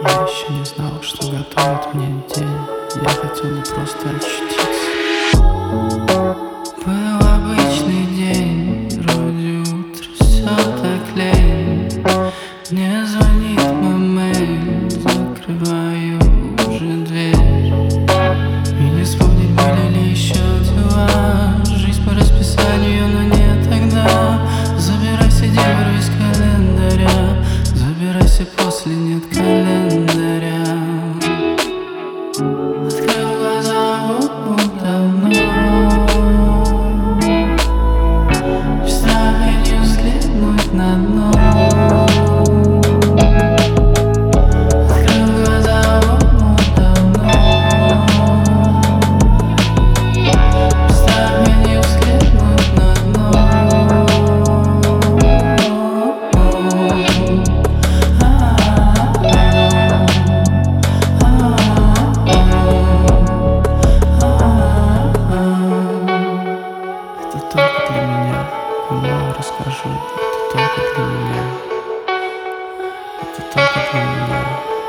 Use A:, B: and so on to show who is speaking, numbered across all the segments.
A: Я еще не знал, что готовит мне день. Я хотел бы просто очутиться. Был обычный день, вроде утро, все так лень. Мне звонит мой мейл, закрываю уже дверь. И не вспомнить, были ли еще дела. Жизнь по расписанию, но не тогда. Забирайся, девушка, из календаря. Забирайся, после нет календаря. Открыл глаза давно. Без страха не взглянуть на дно. Открыл глаза давно. Без страха не взглянуть на дно. Это только для меня, кому я расскажу. Это только для меня. Это только для меня.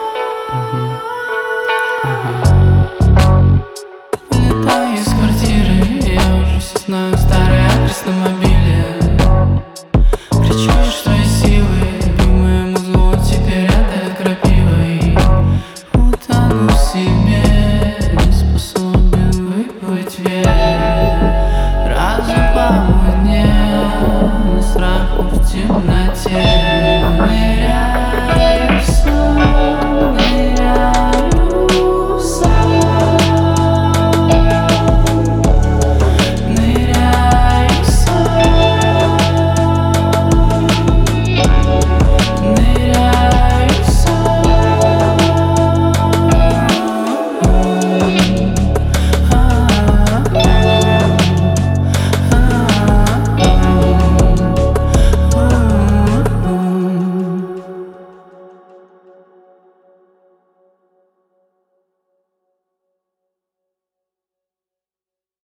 A: Вылетаю из квартиры, я уже все знаю старый адрес на мобиле. Кричу, что есть силы, по моему злу теперь это крапивой. Утону в себе, не способен выплыть вверх. Разум помутнел, страх в темноте.